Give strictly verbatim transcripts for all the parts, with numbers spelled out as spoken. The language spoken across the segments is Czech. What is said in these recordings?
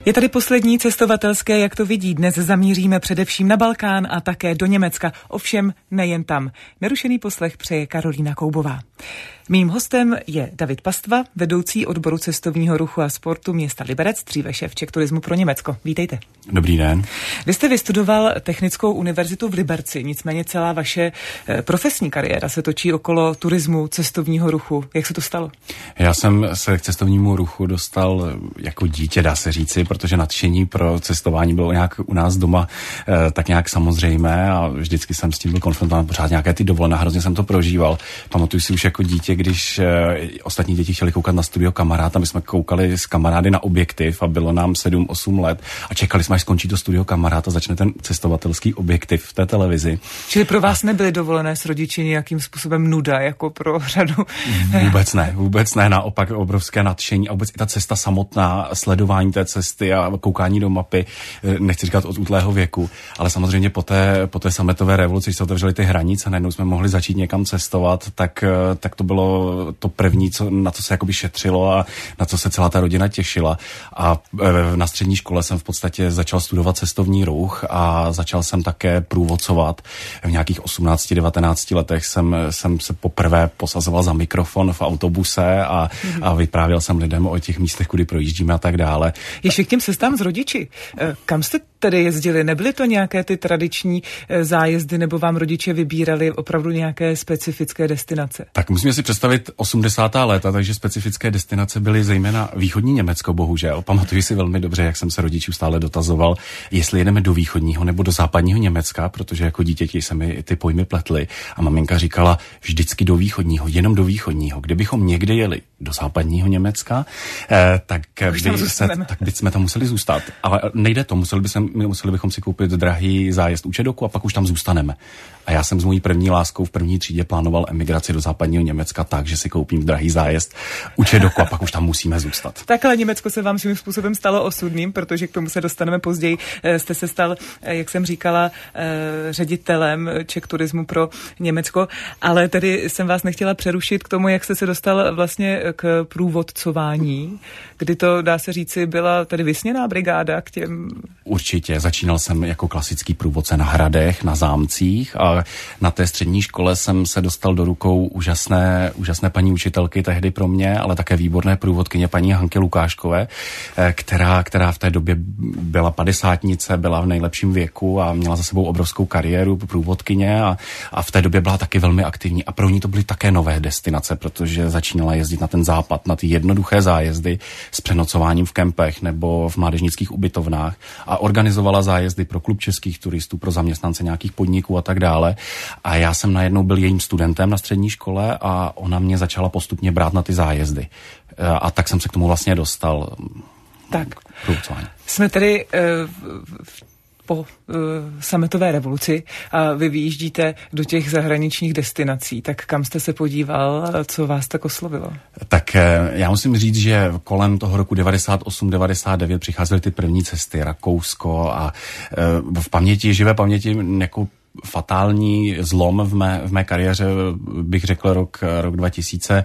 Je tady poslední cestovatelské, jak to vidí. Dnes zamíříme především na Balkán a také do Německa. Ovšem nejen tam. Nerušený poslech přeje Karolína Koubová. Mým hostem je David Pastva, vedoucí odboru cestovního ruchu a sportu města Liberec, dříve šéf Czech Turismu pro Německo. Vítejte. Dobrý den. Vy jste vystudoval Technickou univerzitu v Liberci, nicméně celá vaše profesní kariéra se točí okolo turismu, cestovního ruchu. Jak se to stalo? Já jsem se k cestovnímu ruchu dostal jako dítě, dá se říci, protože nadšení pro cestování bylo nějak u nás doma tak nějak samozřejmé a vždycky jsem s tím byl konfrontován, pořád nějaké ty dovolené, hrozně jsem to prožíval. Pamatuju si už jako dítě, když ostatní děti chtěli koukat na Studio Kamarád, a my jsme koukali s kamarády na objektiv a bylo nám sedm osm let a čekali jsme, až skončí to Studio Kamarád a začne ten cestovatelský objektiv v té televizi. Čili pro vás nebyly dovolené s rodiči nějakým způsobem nuda, jako pro řadu? Vůbec ne, vůbec ne, naopak obrovské nadšení a vůbec i ta cesta samotná, sledování té cesty a koukání do mapy, nechci říkat od útlého věku, ale samozřejmě po té, po té sametové revoluci, když se otevřely ty hranice, najednou jsme mohli začít někam cestovat, tak, tak to bylo to první, co, na co se jakoby šetřilo a na co se celá ta rodina těšila. A na střední škole jsem v podstatě začal studovat cestovní ruch a začal jsem také průvodcovat. V nějakých osmnácti devatenácti letech jsem, jsem se poprvé posazoval za mikrofon v autobuse a, mm. a vyprávěl jsem lidem o těch místech, kudy projíždíme a tak dále. Ještě k těm cestám s rodiči. Kam jste tedy jezdili? Nebyly to nějaké ty tradiční zájezdy, nebo vám rodiče vybírali opravdu nějaké specifické destinace? Tak musíme si představit osmdesátá léta, takže specifické destinace byly zejména východní Německo, bohužel. Pamatuju si velmi dobře, jak jsem se rodičů stále dotazoval, jestli jedeme do východního nebo do západního Německa, protože jako dítěti se mi ty pojmy pletly a maminka říkala vždycky do východního, jenom do východního. Kdybychom někde jeli do západního Německa, eh, tak, by se, tak bychom tam museli zůstat. Ale nejde to, museli, by sem, museli bychom si koupit drahý zájezd u Čedoku a pak už tam zůstaneme. A já jsem s mojí první láskou v první třídě plánoval emigraci do západního Německa tak, že si koupím drahý zájezd u Čedoku a pak už tam musíme zůstat. Tak ale Německo se vám svým způsobem stalo osudným, protože k tomu se dostaneme později. Jste se stal, jak jsem říkala, ředitelem Czech Turismu pro Německo, ale tedy jsem vás nechtěla přerušit k tomu, jak jste se dostal vlastně k průvodcování, kdy to, dá se říci, byla tedy vysněná brigáda k těm... Určitě. Začínal jsem jako klasický průvodce na hradech, na zámcích a na té střední škole jsem se dostal do rukou úžasné, úžasné paní učitelky tehdy pro mě, ale také výborné průvodkyně paní Hanky Lukáškové, která, která v té době byla padesátnice, byla v nejlepším věku a měla za sebou obrovskou kariéru průvodkyně a, a v té době byla taky velmi aktivní a pro ní to byly také nové destinace, protože začínala jezdit na ten západ, na ty jednoduché zájezdy s přenocováním v kempech nebo v mládežnických ubytovnách a organizovala zájezdy pro klub českých turistů, pro zaměstnance nějakých podniků a tak dále. A já jsem najednou byl jejím studentem na střední škole a ona mě začala postupně brát na ty zájezdy. A tak jsem se k tomu vlastně dostal. Tak, jsme tedy uh, v po uh, sametové revoluci a vy vyjíždíte do těch zahraničních destinací. Tak kam jste se podíval, co vás tak oslovilo? Tak já musím říct, že kolem toho roku devadesát osm devadesát devět přicházely ty první cesty, Rakousko a uh, v paměti, živé paměti jako fatální zlom v mé, v mé kariéře, bych řekl rok, rok dva tisíce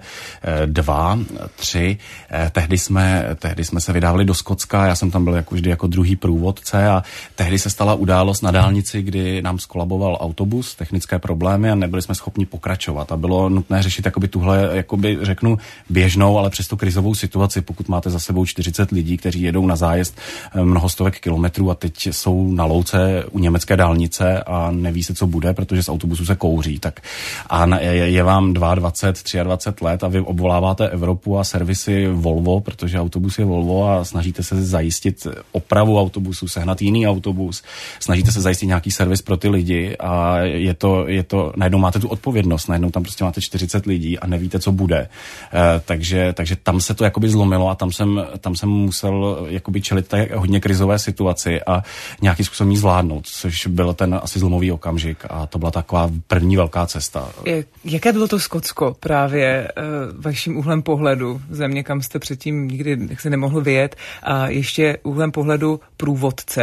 dva, tři. Tehdy jsme, tehdy jsme se vydávali do Skotska, já jsem tam byl jako vždy jako druhý průvodce a tehdy se stala událost na dálnici, kdy nám skolaboval autobus, technické problémy a nebyli jsme schopni pokračovat a bylo nutné řešit jakoby tuhle, jakoby řeknu běžnou, ale přesto krizovou situaci, pokud máte za sebou čtyřicet lidí, kteří jedou na zájezd mnoho stovek kilometrů a teď jsou na louce u německé dálnice a neví se, co bude, protože z autobusu se kouří. Tak a je, je vám dvacet dva, dvacet tři let a vy obvoláváte Evropu a servisy Volvo, protože autobus je Volvo a snažíte se zajistit opravu autobusu, sehnat jiný autobus, snažíte se zajistit nějaký servis pro ty lidi a je to, je to, najednou máte tu odpovědnost, najednou tam prostě máte čtyřicet lidí a nevíte, co bude. E, takže, takže tam se to jakoby zlomilo a tam jsem, tam jsem musel jakoby čelit té hodně krizové situaci a nějakým způsobem ji zvládnout, což byl ten asi zlomový okamžik a to byla taková první velká cesta. Jaké bylo to Skotsko právě uh, vaším úhlem pohledu? Země, kam jste předtím nikdy se nemohl vyjet a ještě úhlem pohledu průvodce?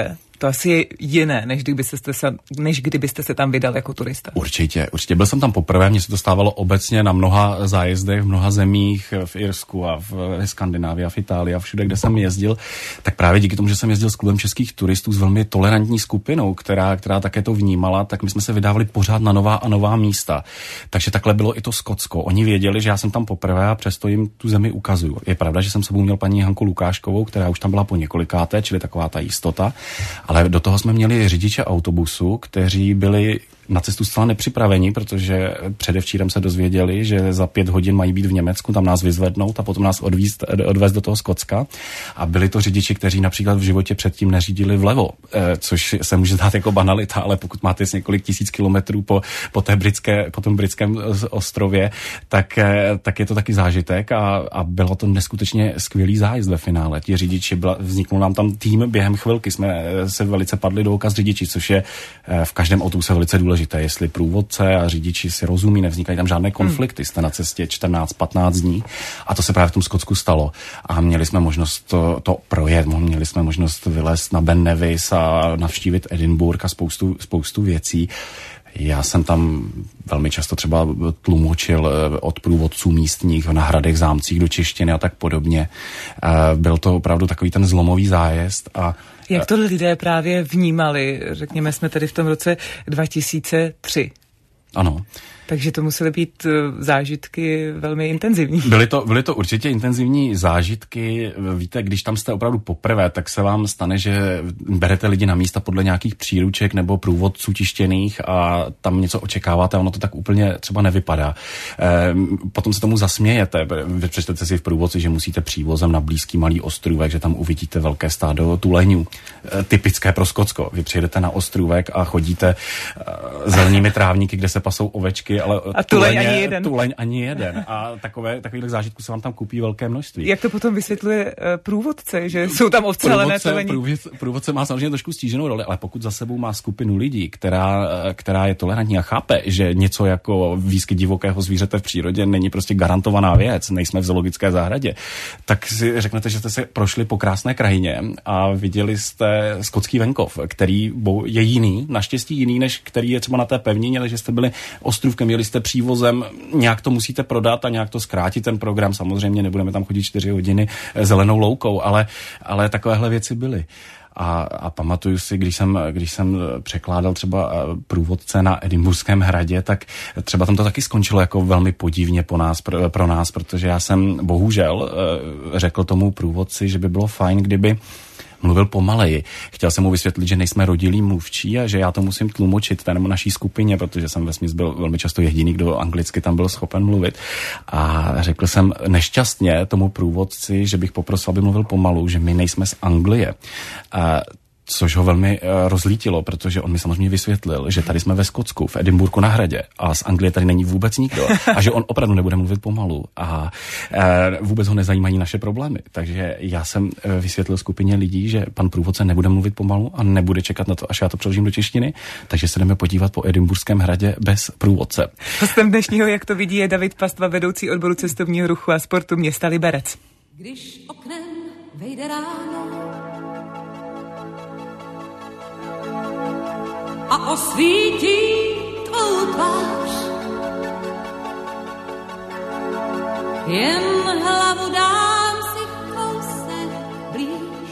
To asi je jiné, než kdybyste se, než kdybyste se tam vydal jako turista. Určitě, určitě. Byl jsem tam poprvé, mně se to stávalo obecně na mnoha zájezdech, v mnoha zemích, v Irsku a v Skandinávii a v Itálii a všude, kde jsem jezdil. Tak právě díky tomu, že jsem jezdil s klubem českých turistů s velmi tolerantní skupinou, která, která také to vnímala, tak my jsme se vydávali pořád na nová a nová místa. Takže takhle bylo i to Skotsko. Oni věděli, že já jsem tam poprvé a přesto jim tu zemi ukazuju. Je pravda, že jsem sebou měl paní Hanku Lukáškovou, která už tam byla po několikáté, čili taková ta jistota, ale do toho jsme měli řidiče autobusu, kteří byli na cestu zcela nepřipravení, protože předevčírem se dozvěděli, že za pět hodin mají být v Německu, tam nás vyzvednout a potom nás odvízt, odvést do toho Skotska. A byli to řidiči, kteří například v životě předtím neřídili vlevo, což se může zdát jako banalita, ale pokud máte z několik tisíc kilometrů po, po, té britské, po tom britském ostrově, tak, tak je to taky zážitek a, a bylo to neskutečně skvělý zájezd ve finále. Ti řidiči, byla, vzniknul nám tam tým během chvilky, jsme se velice padli do oka s řidiči, což je v každém autobuse velice důležité. Jestli průvodce a řidiči si rozumí, nevznikají tam žádné konflikty, jste na cestě čtrnáct patnáct dní a to se právě v tom Skotsku stalo. A měli jsme možnost to, to projet, měli jsme možnost vylézt na Ben Nevis a navštívit Edinburgh a spoustu, spoustu věcí. Já jsem tam velmi často třeba tlumočil od průvodců místních na hradech, zámcích do češtiny a tak podobně. Byl to opravdu takový ten zlomový zájezd. A jak to lidé právě vnímali? Řekněme, jsme tady v tom roce dva tisíce tři. Ano. Takže to musely být zážitky velmi intenzivní. Byly to, byly to určitě intenzivní zážitky. Víte, když tam jste opravdu poprvé, tak se vám stane, že berete lidi na místa podle nějakých příruček nebo průvodců tištěných a tam něco očekáváte a ono to tak úplně třeba nevypadá. E, potom se tomu zasmějete. Vy přečtete si v průvodci, že musíte přívozem na blízký malý ostrůvek, že tam uvidíte velké stádo tuleňů. E, typické pro Skotsko. Vy přijedete na ostrůvek a chodíte e, zelenými trávníky, kde se pasou ovečky, ale a tuleň ani jeden. Tuleň ani jeden. A takové, takových zážitků se vám tam kupí velké množství. Jak to potom vysvětluje uh, průvodce, že jsou tam ovcelené tuleni? Průvodce, průvodce má samozřejmě trošku stíženou roli, ale pokud za sebou má skupinu lidí, která, která je tolerantní a chápe, že něco jako výskyt divokého zvířete v přírodě není prostě garantovaná věc, nejsme v zoologické zahradě, tak si řeknete, že jste se prošli po krásné krajině a viděli jste skotský venkov, který je jiný, naštěstí jiný, než který je třeba na té pevnině, takže jste byli ostrůvkem, jeli jste přívozem, nějak to musíte prodat a nějak to zkrátit ten program. Samozřejmě nebudeme tam chodit čtyři hodiny zelenou loukou, ale, ale takovéhle věci byly. A, a pamatuju si, když jsem, když jsem překládal třeba průvodce na Edinburghském hradě, tak třeba tam to taky skončilo jako velmi podivně po nás, pro, pro nás, protože já jsem bohužel řekl tomu průvodci, že by bylo fajn, kdyby mluvil pomaleji. Chtěl jsem mu vysvětlit, že nejsme rodilí mluvčí a že já to musím tlumočit té naší skupině, protože jsem vesměs byl velmi často jediný, kdo anglicky tam byl schopen mluvit. A řekl jsem nešťastně tomu průvodci, že bych poprosil, aby mluvil pomalu, že my nejsme z Anglie. A což ho velmi uh, rozlítilo, protože on mi samozřejmě vysvětlil, že tady jsme ve Skotsku, v Edinburghu na hradě a z Anglie tady není vůbec nikdo a že on opravdu nebude mluvit pomalu a uh, vůbec ho nezajímají naše problémy. Takže já jsem uh, vysvětlil skupině lidí, že pan průvodce nebude mluvit pomalu a nebude čekat na to, až já to přeložím do češtiny, takže se jdeme podívat po Edinburghském hradě bez průvodce. Hostem dnešního Jak to vidí je David Pastva, vedoucí odboru cestovního ruchu a sportu města Liberec. Když oknem vejde ráno a osvítí tvou tvář, jen hlavu dám si kousek blíž.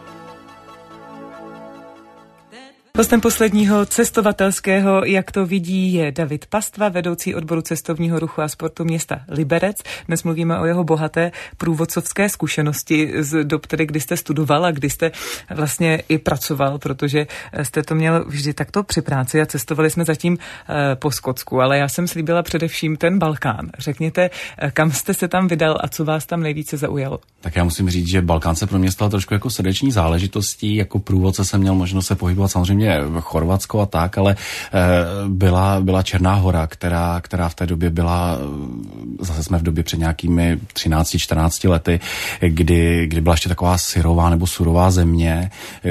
Hostem posledního cestovatelského Jak to vidí je David Pastva, vedoucí odboru cestovního ruchu a sportu města Liberec. Dnes mluvíme o jeho bohaté průvodcovské zkušenosti z dob, tedy, kdy jste studoval a kdy jste vlastně i pracoval, protože jste to měl vždy takto při práci a cestovali jsme zatím po Skotsku, ale já jsem slíbila především ten Balkán. Řekněte, kam jste se tam vydal a co vás tam nejvíce zaujalo? Tak já musím říct, že Balkán se pro mě stal trošku jako srdeční záležitostí. Jako průvodce jsem měl možnost se pohybovat samozřejmě samozřejmě Chorvatsko a tak, ale byla, byla Černá Hora, která, která v té době byla, zase jsme v době před nějakými třinácti čtrnácti lety, kdy, kdy byla ještě taková syrová nebo surová země,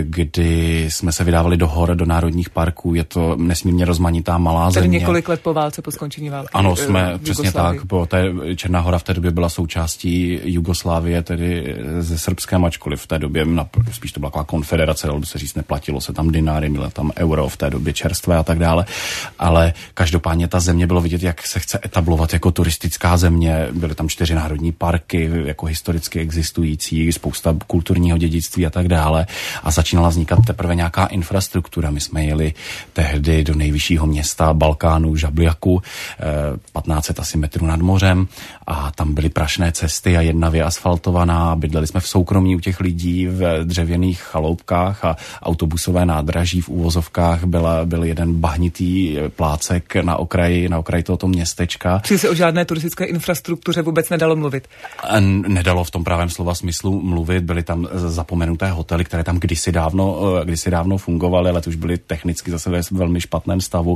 kdy jsme se vydávali do hor, do národních parků. Je to nesmírně rozmanitá malá Tedy země. několik let po válce, po skončení války. Ano, jsme přesně tak. Po té Černá Hora v té době byla součástí Jugoslávie, tedy ze Srbském, ačkoliv v té době spíš to byla taková konfederace, dalo by se říct, neplatilo se tam dináry, měla tam euro v té době čerstvé a tak dále. Ale každopádně ta země bylo vidět, jak se chce etablovat jako turistická země. Byly tam čtyři národní parky, jako historicky existující, spousta kulturního dědictví a tak dále. A začínala vznikat teprve nějaká infrastruktura. My jsme jeli tehdy do nejvyššího města Balkánu, Žabljaku, patnáct set asi metrů nad mořem, a tam byly prašné cesty a jedna vyasfaltovaná. Bydleli jsme v soukromí u těch lidí v dřevěných chaloupkách a autobusové nádraží v uvozovkách byla, byl jeden bahnitý plácek na okraji, na okraji tohoto městečka. Čili se o žádné turistické infrastruktuře vůbec nedalo mluvit? Nedalo v tom pravém slova smyslu mluvit. Byly tam zapomenuté hotely, které tam kdysi dávno, kdysi dávno fungovaly, ale to už byly technicky zase ve velmi špatném stavu.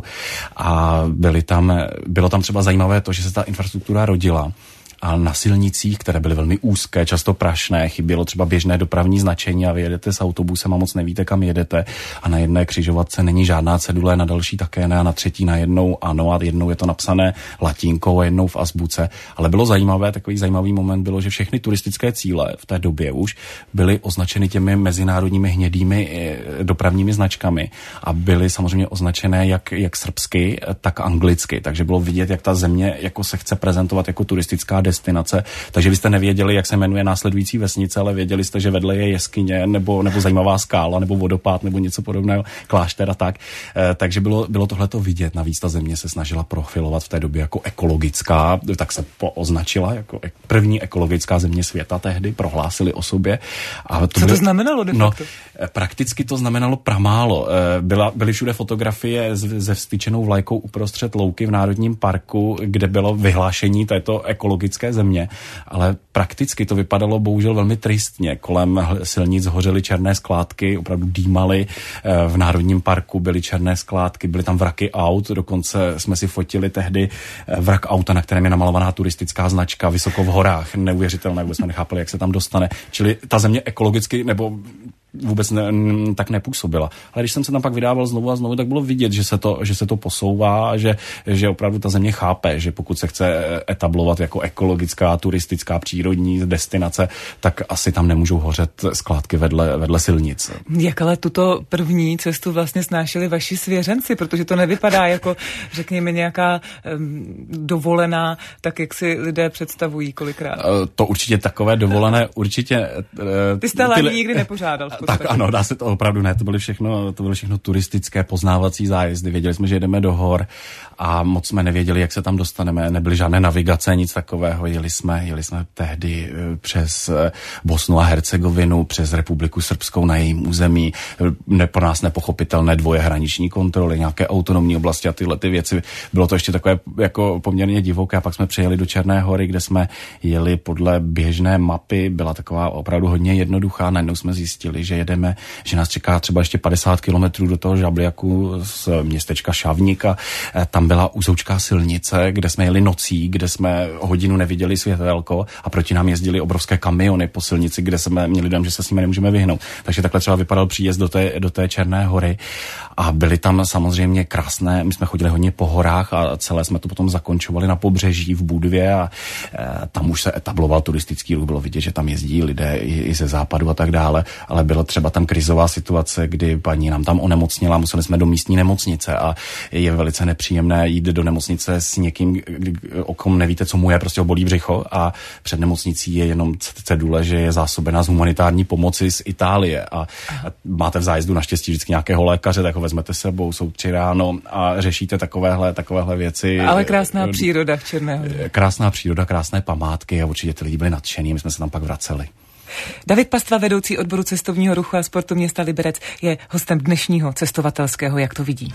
A byly tam, bylo tam třeba zajímavé to, že se ta infrastruktura rodila. A na silnicích, které byly velmi úzké, často prašné, chybělo třeba běžné dopravní značení a vy jedete s autobusem a moc nevíte, kam jedete. A na jedné křižovatce není žádná cedule, na další také ne, a na třetí na jednou ano, a jednou je to napsané latinkou a jednou v azbuce. Ale bylo zajímavé, takový zajímavý moment bylo, že všechny turistické cíle v té době už byly označeny těmi mezinárodními hnědými dopravními značkami a byly samozřejmě označené jak, jak srbsky, tak anglicky. Takže bylo vidět, jak ta země jako se chce prezentovat jako turistická destinace, takže byste nevěděli, jak se jmenuje následující vesnice, ale věděli jste, že vedle je jeskyně nebo, nebo zajímavá skála nebo vodopád nebo něco podobného, klášter a tak. E, takže bylo, bylo tohleto vidět. Navíc ta země se snažila profilovat v té době jako ekologická, tak se pooznačila jako první ekologická země světa tehdy, prohlásili o sobě. A to Co bylo, to znamenalo de facto? No, prakticky to znamenalo pramálo. E, byla, byly všude fotografie ze vstyčenou vlajkou uprostřed louky v Národním parku, kde bylo vyhlášení této ekologické země, ale prakticky to vypadalo bohužel velmi tristně. Kolem silnic hořely černé skládky, opravdu dýmaly, v Národním parku byly černé skládky, byly tam vraky aut, dokonce jsme si fotili tehdy vrak auta, na kterém je namalovaná turistická značka vysoko v horách. Neuvěřitelné, vůbec jsme nechápali, jak se tam dostane. Čili ta země ekologicky nebo vůbec ne, tak nepůsobila. Ale když jsem se tam pak vydával znovu a znovu, tak bylo vidět, že se to, že se to posouvá a že, že opravdu ta země chápe, že pokud se chce etablovat jako ekologická, turistická, přírodní destinace, tak asi tam nemůžou hořet skládky vedle, vedle silnic. Jak ale tuto první cestu vlastně snášeli vaši svěřenci, protože to nevypadá jako, řekněme, nějaká um, dovolená, tak jak si lidé představují kolikrát. To určitě takové dovolené, určitě... Ty jste ale nikdy nepožádal. Tak ano, dá se to opravdu ne, to byly všechno, to byly všechno turistické poznávací zájezdy. Věděli jsme, že jdeme do hor a moc jsme nevěděli, jak se tam dostaneme. Nebyly žádné navigace, nic takového. Jeli jsme, jeli jsme tehdy přes Bosnu a Hercegovinu, přes Republiku Srbskou na jejím území. Ne, pro nás nepochopitelné dvoje hraniční kontroly, nějaké autonomní oblasti a tyhle ty věci. Bylo to ještě takové jako poměrně divoké. A pak jsme přijeli do Černé Hory, kde jsme jeli podle běžné mapy. Byla taková opravdu hodně jednoduchá. Najednou jsme zjistili, že jedeme, že nás čeká třeba ještě padesát kilometrů do toho Žabljaku z městečka Šavníka. Tam byla uzoučká silnice, kde jsme jeli nocí, kde jsme hodinu neviděli světelko a proti nám jezdili obrovské kamiony po silnici, kde jsme měli dojem, že se s nimi nemůžeme vyhnout. Takže takhle třeba vypadal příjezd do té, do té Černé Hory a byly tam samozřejmě krásné, my jsme chodili hodně po horách a celé jsme to potom zakončovali na pobřeží v Budvě a e, tam už se etabloval turistický ruch, bylo vidět, že tam jezdí lidé i, i ze západu a tak dále, ale bylo třeba tam krizová situace, kdy paní nám tam onemocnila, museli jsme do místní nemocnice a je velice nepříjemné jít do nemocnice s někým, o kom nevíte, co mu je, prostě ho bolí břicho a před nemocnicí je jenom cedule, že je zásobená z humanitární pomoci z Itálie a, a máte v zájezdu naštěstí vždycky nějakého lékaře, tak ho vezmete sebou, jsou tři ráno a řešíte takovéhle, takovéhle věci. Ale krásná příroda v Černé Hoře. Krásná příroda, krásné památky a určitě ty lidi byli nadšení, my jsme se tam pak vraceli. David Pastva, vedoucí odboru cestovního ruchu a sportu města Liberec, je hostem dnešního cestovatelského Jak to vidí.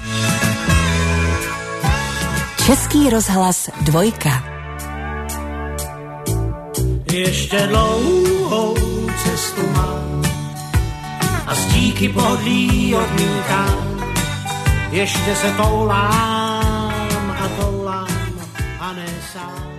Český rozhlas dvojka. Ještě dlouhou cestu mám a stíky pohodlí odmítám. ještě se toulám a toulám a ne sám.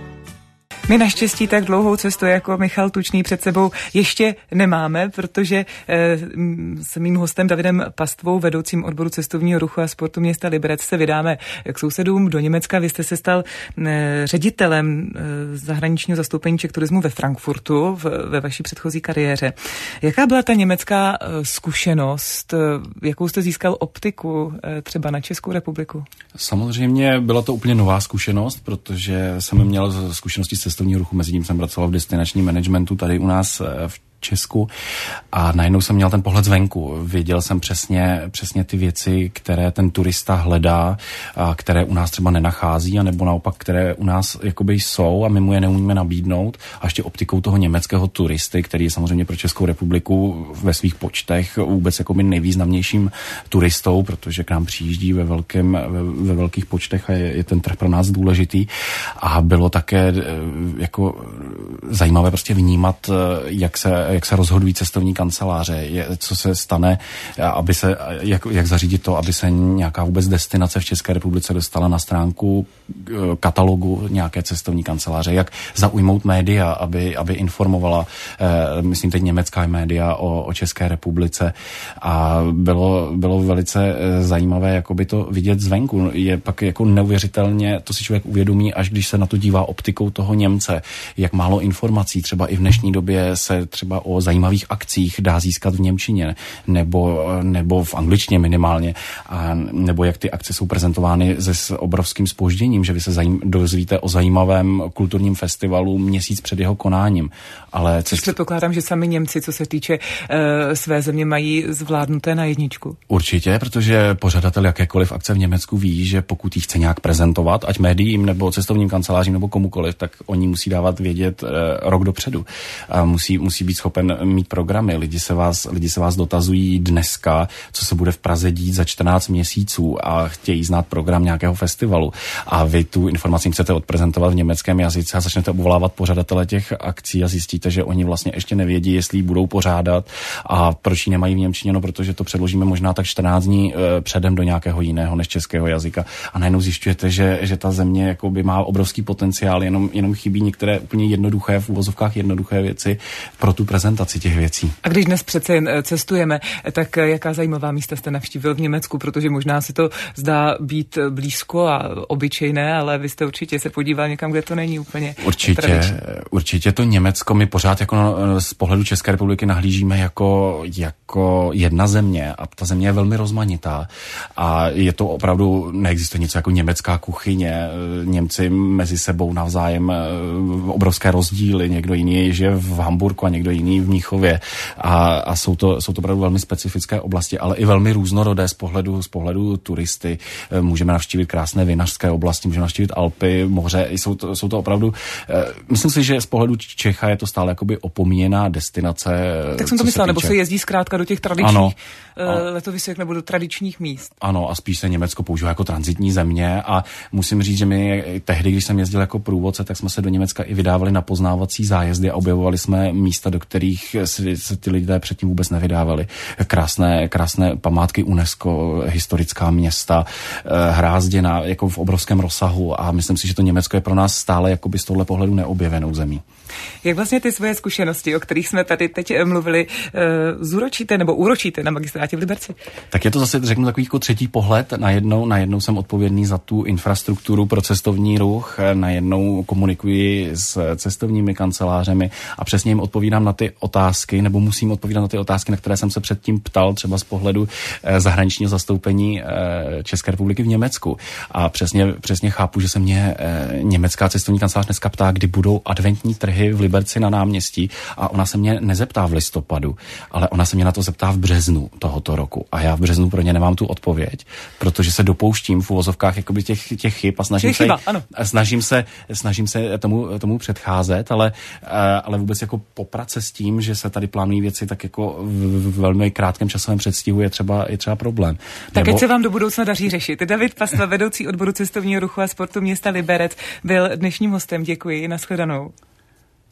My naštěstí tak dlouhou cestu jako Michal Tučný před sebou ještě nemáme, protože e, s mým hostem Davidem Pastvou, vedoucím odboru cestovního ruchu a sportu města Liberec, se vydáme k sousedům do Německa. Vy jste se stal e, ředitelem e, zahraničního zastoupení Czech turismu ve Frankfurtu v, ve vaší předchozí kariéře. Jaká byla ta německá e, zkušenost, e, jakou jste získal optiku e, třeba na Českou republiku? Samozřejmě byla to úplně nová zkušenost, protože jsem měl zkušenosti s cestovního ruchu, mezi tím jsem pracoval v destinačním managementu tady u nás v Česku a najednou jsem měl ten pohled zvenku. Věděl jsem přesně, přesně ty věci, které ten turista hledá, a které u nás třeba nenachází, anebo naopak, které u nás jakoby jsou a my mu je neumíme nabídnout. A ještě optikou toho německého turisty, který je samozřejmě pro Českou republiku ve svých počtech vůbec jakoby nejvýznamnějším turistou, protože k nám přijíždí ve, velkém, ve, ve velkých počtech a je, je ten trh pro nás důležitý. A bylo také jako zajímavé prostě vnímat, jak se jak se rozhodují cestovní kanceláře, je, co se stane, aby se, jak, jak zařídit to, aby se nějaká vůbec destinace v České republice dostala na stránku katalogu nějaké cestovní kanceláře, jak zaujmout média, aby, aby informovala, eh, myslím teď německá média o, o České republice a bylo, bylo velice zajímavé jakoby to vidět zvenku. Je pak jako neuvěřitelně, to si člověk uvědomí, až když se na to dívá optikou toho Němce, jak málo informací, třeba i v dnešní době se třeba o zajímavých akcích dá získat v němčině nebo, nebo v angličtině minimálně, a nebo jak ty akce jsou prezentovány se s obrovským zpožděním, že vy se zajím, dozvíte o zajímavém kulturním festivalu měsíc před jeho konáním. Ale cest... Předpokládám, že sami Němci, co se týče uh, své země, mají zvládnuté na jedničku. Určitě, protože pořadatel jakékoliv akce v Německu ví, že pokud ji chce nějak prezentovat, ať médiím nebo cestovním kancelářím nebo komukoliv, tak oni musí dávat vědět uh, rok dopředu. A musí, musí být schopen mít programy. Lidi se vás, lidi se vás dotazují dneska, co se bude v Praze dít za čtrnáct měsíců a chtějí znát program nějakého festivalu. A vy tu informaci chcete odprezentovat v německém jazyce a začnete obvolávat pořadatele těch akcí a zjistíte, že oni vlastně ještě nevědí, jestli ji budou pořádat a proč ji nemají v němčině, no protože to předložíme možná tak čtrnáct dní e, předem do nějakého jiného než českého jazyka. A najednou zjišťujete, že, že ta země jakoby má obrovský potenciál, jenom, jenom chybí některé úplně jednoduché, v uvozovkách jednoduché věci pro tu prezentaci těch věcí. A když dnes přece jen cestujeme, tak jaká zajímavá místa jste navštívil v Německu, protože možná si to zdá být blízko a obyčejné, ale vy jste určitě se podíval někam, kde to není úplně Určitě, tradiční. určitě to Německo my pořád jako z pohledu České republiky nahlížíme jako, jako jedna země a ta země je velmi rozmanitá a je to opravdu, neexistuje něco jako německá kuchyně, Němci mezi sebou navzájem obrovské rozdíly, někdo jiný žije v Hamburku a někdo jiný v Mnichově a, a jsou to, jsou to opravdu velmi specifické oblasti, ale i velmi různorodé z pohledu, z pohledu turisty. Můžeme navštívit krásné vinařské oblasti, můžeme navštívit Alpy, moře, jsou to, jsou to opravdu, myslím si, že z pohledu Čecha je to stále jakoby opomíjená destinace. Tak jsem to myslela, nebo se jezdí zkrátka do těch tradičních ano, letovisek nebo do tradičních míst. Ano, a spíš se Německo používá jako tranzitní země a musím říct, že my tehdy, když jsem jezdil jako průvodce, tak jsme se do Německa i vydávali na poznávací zájezdy a objevovali jsme místa, do kterých se, se ty lidé předtím vůbec nevydávali. Krásné, krásné památky UNESCO, historická města, Hrázděna, jako v obrovském rozsahu a myslím si, že to Německo je pro nás stále jakoby z tohle pohledu neobjevenou zemí. Jak vlastně ty svoje zkušenosti, o kterých jsme tady teď mluvili, zúročíte nebo úročíte na magistrátě v Liberci? Tak je to zase, řeknu, takový jako třetí pohled. Najednou, najednou jsem odpovědný za tu infrastrukturu pro cestovní ruch, najednou komunikuji s cestovními kancelářemi a přesně jim odpovídám na ty otázky, nebo musím odpovídat na ty otázky, na které jsem se předtím ptal, třeba z pohledu zahraničního zastoupení České republiky v Německu. A přesně, přesně chápu, že se mě německá cestovní kancelář dneska ptá, kdy budou adventní trhy v Liberci na náměstí a ona se mě nezeptá v listopadu, ale ona se mě na to zeptá v březnu tohoto roku a já v březnu pro ně nemám tu odpověď, protože se dopouštím v uvozovkách jakoby těch, těch chyb a snažím se, chyba, ano. snažím se, snažím se tomu, tomu předcházet, ale, ale vůbec jako poprat se s tím, že se tady plánují věci tak jako v velmi krátkém časovém předstihu je třeba, je třeba problém. Tak ať se vám do budoucna daří řešit. David Pastva, vedoucí odboru cestovního ruchu a sportu města Liberec, byl dnešním hostem. Děkuji, nashledanou.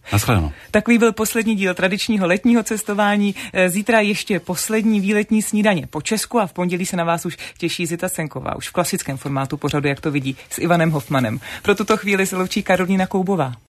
Naschledanou. Takový byl poslední díl tradičního letního cestování. Zítra ještě poslední výletní snídaně po Česku a v pondělí se na vás už těší Zita Senková, už v klasickém formátu pořadu, jak to vidí, s Ivanem Hofmanem. Pro tuto chvíli se loučí Karolína Koubová.